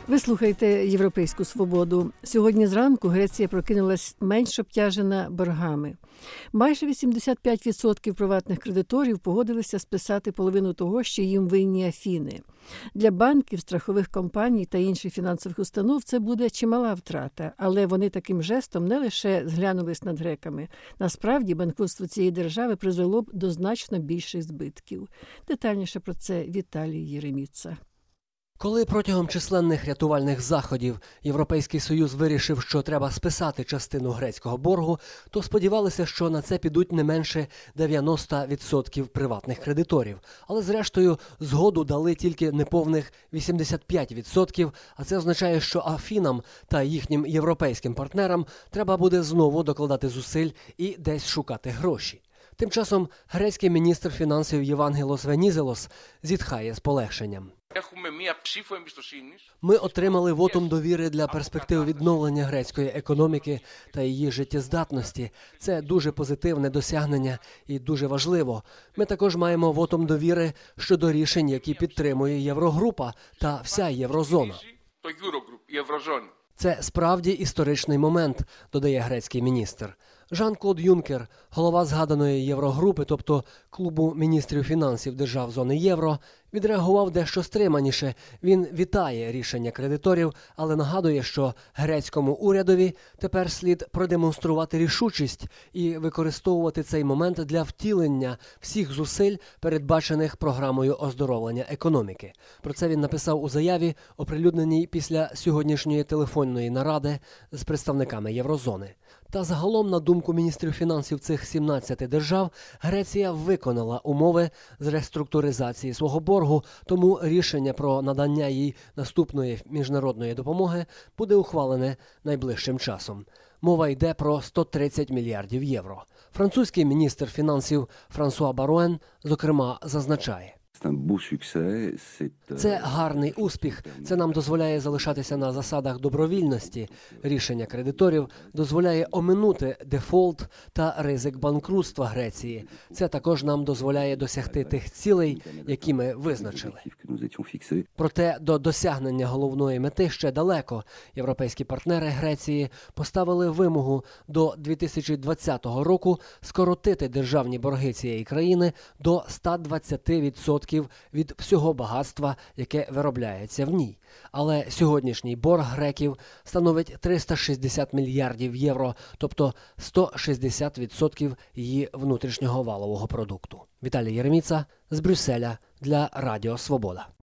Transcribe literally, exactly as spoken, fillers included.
Ви слухаєте «Європейську свободу». Сьогодні зранку Греція прокинулась менш обтяжена боргами. Майже вісімдесят п'ять відсотків приватних кредиторів погодилися списати половину того, що їм винні Афіни. Для банків, страхових компаній та інших фінансових установ це буде чимала втрата, але вони таким жестом не лише зглянулись над греками. Насправді, банкрутство цієї держави призвело б до значно більших збитків. Детальніше про це Віталій Єреміца. Коли протягом численних рятувальних заходів Європейський Союз вирішив, що треба списати частину грецького боргу, то сподівалися, що на це підуть не менше дев'яносто відсотків приватних кредиторів. Але зрештою згоду дали тільки неповних вісімдесят п'ять відсотків, а це означає, що Афінам та їхнім європейським партнерам треба буде знову докладати зусиль і десь шукати гроші. Тим часом грецький міністр фінансів Євангелос Венізелос зітхає з полегшенням. Ми отримали вотум довіри для перспектив відновлення грецької економіки та її життєздатності. Це дуже позитивне досягнення і дуже важливо. Ми також маємо вотум довіри щодо рішень, які підтримує Єврогрупа та вся Єврозона. Це справді історичний момент, додає грецький міністр. Жан-Клод Юнкер, голова згаданої Єврогрупи, тобто клубу міністрів фінансів держав зони євро, відреагував дещо стриманіше. Він вітає рішення кредиторів, але нагадує, що грецькому урядові тепер слід продемонструвати рішучість і використовувати цей момент для втілення всіх зусиль, передбачених програмою оздоровлення економіки. Про це він написав у заяві, оприлюдненій після сьогоднішньої телефонної наради з представниками Єврозони. Та загалом, на думку міністрів фінансів цих сімнадцяти держав, Греція виконала умови з реструктуризації свого боргу, тому рішення про надання їй наступної міжнародної допомоги буде ухвалене найближчим часом. Мова йде про сто тридцять мільярдів євро. Французький міністр фінансів Франсуа Баруен, зокрема, зазначає: це гарний успіх. Це нам дозволяє залишатися на засадах добровільності. Рішення кредиторів дозволяє оминути дефолт та ризик банкрутства Греції. Це також нам дозволяє досягти тих цілей, які ми визначили. Проте до досягнення головної мети ще далеко. Європейські партнери Греції поставили вимогу до дві тисячі двадцятого року скоротити державні борги цієї країни до ста двадцяти відсотків від всього багатства, яке виробляється в ній. Але сьогоднішній борг греків становить триста шістдесят мільярдів євро, тобто сто шістдесят відсотків її внутрішнього валового продукту. Віталій Єреміца з Брюсселя для Радіо Свобода.